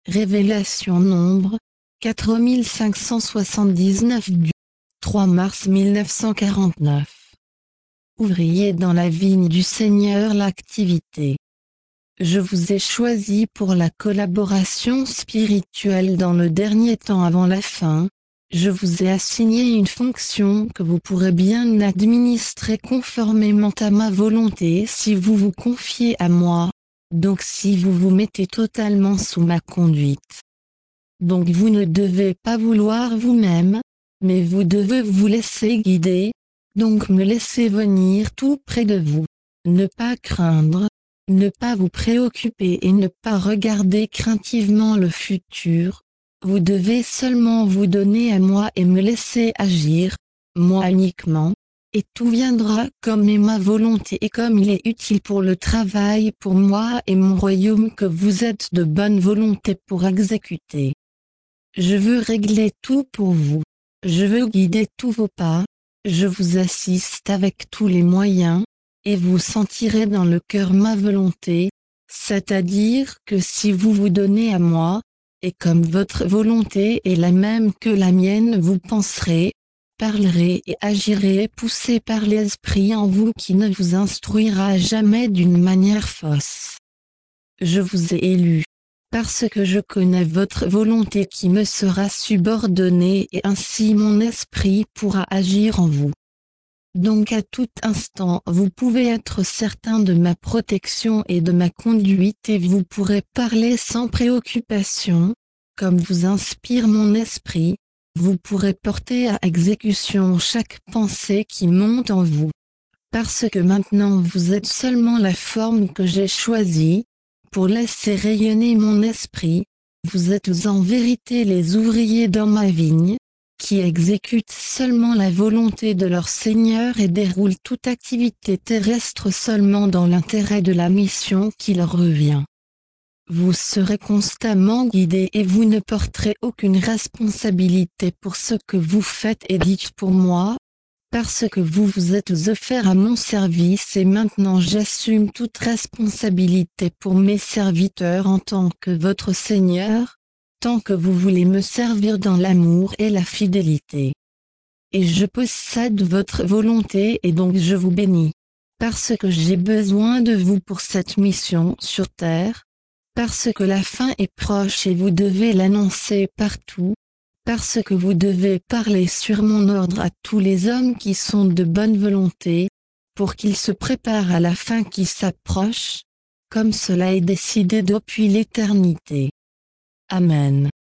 Révélation nombre 4579 du 3 mars 1949. Ouvrier dans la vigne du Seigneur. L'activité. Je vous ai choisi pour la collaboration spirituelle dans le dernier temps avant la fin. Je vous ai assigné une fonction que vous pourrez bien administrer conformément à ma volonté si vous vous confiez à moi, donc si vous vous mettez totalement sous ma conduite. Donc vous ne devez pas vouloir vous-même, mais vous devez vous laisser guider, donc me laisser venir tout près de vous. Ne pas craindre, ne pas vous préoccuper et ne pas regarder craintivement le futur. Vous devez seulement vous donner à moi et me laisser agir, moi uniquement, et tout viendra comme est ma volonté et comme il est utile pour le travail pour moi et mon royaume que vous êtes de bonne volonté pour exécuter. Je veux régler tout pour vous. Je veux guider tous vos pas. Je vous assiste avec tous les moyens, et vous sentirez dans le cœur ma volonté, c'est-à-dire que si vous vous donnez à moi, et comme votre volonté est la même que la mienne, vous penserez, parlerez et agirez poussé par l'esprit en vous qui ne vous instruira jamais d'une manière fausse. Je vous ai élu, parce que je connais votre volonté qui me sera subordonnée et ainsi mon esprit pourra agir en vous. Donc à tout instant vous pouvez être certain de ma protection et de ma conduite et vous pourrez parler sans préoccupation, comme vous inspire mon esprit, vous pourrez porter à exécution chaque pensée qui monte en vous. Parce que maintenant vous êtes seulement la forme que j'ai choisie, pour laisser rayonner mon esprit, vous êtes en vérité les ouvriers dans ma vigne, qui exécutent seulement la volonté de leur Seigneur et déroulent toute activité terrestre seulement dans l'intérêt de la mission qui leur revient. Vous serez constamment guidés et vous ne porterez aucune responsabilité pour ce que vous faites et dites pour moi, parce que vous vous êtes offerts à mon service et maintenant j'assume toute responsabilité pour mes serviteurs en tant que votre Seigneur, tant que vous voulez me servir dans l'amour et la fidélité. Et je possède votre volonté et donc je vous bénis. Parce que j'ai besoin de vous pour cette mission sur terre, parce que la fin est proche et vous devez l'annoncer partout, parce que vous devez parler sur mon ordre à tous les hommes qui sont de bonne volonté, pour qu'ils se préparent à la fin qui s'approche, comme cela est décidé depuis l'éternité. Amen.